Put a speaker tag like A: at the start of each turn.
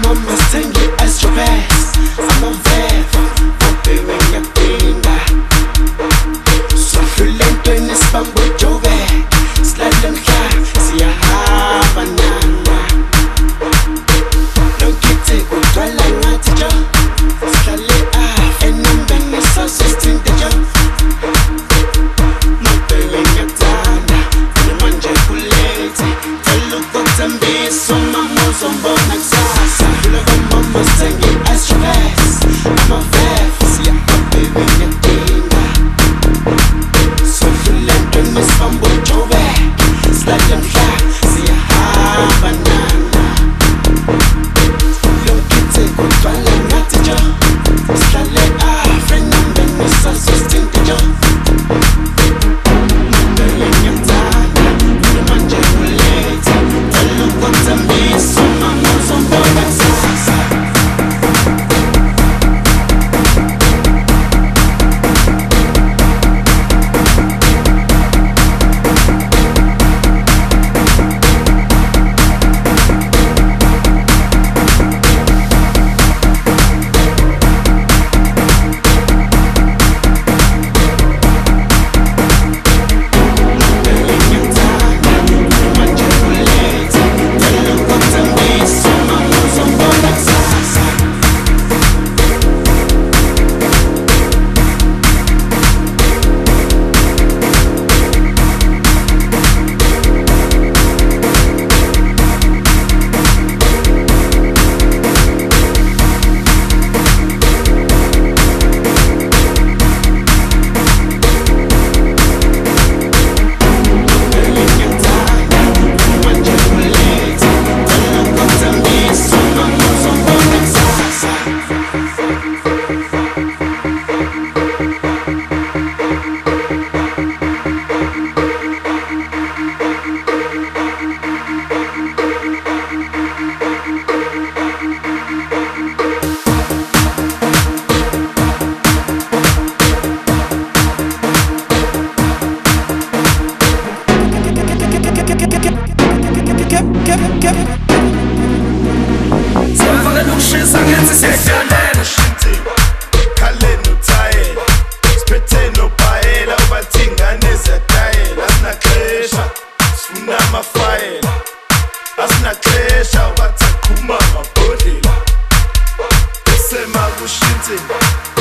A: mama sengi astropass. I'm a vev, baby ngiyadinga. Sofulento inesibambo jove. Slide mhla siyahamba nana. Nokithe kugcwala ngathi jo. Sihlale enambeni sasisithinte jo. No baby ngiyathanda, manje kulate. Tell ukutambisa mama uzombona kusasa. Vula mama sengi astropass. I'm a vev, baby ngiyadinga. Sofulento inesibambo jove. Slide mhla siyahamba nana. Nokithe kugcwala ngathi jo. Sihlale enambeni sasisithinte jo.
B: Asinaxesha ubathaqhuma amabhodlela esemakushintshe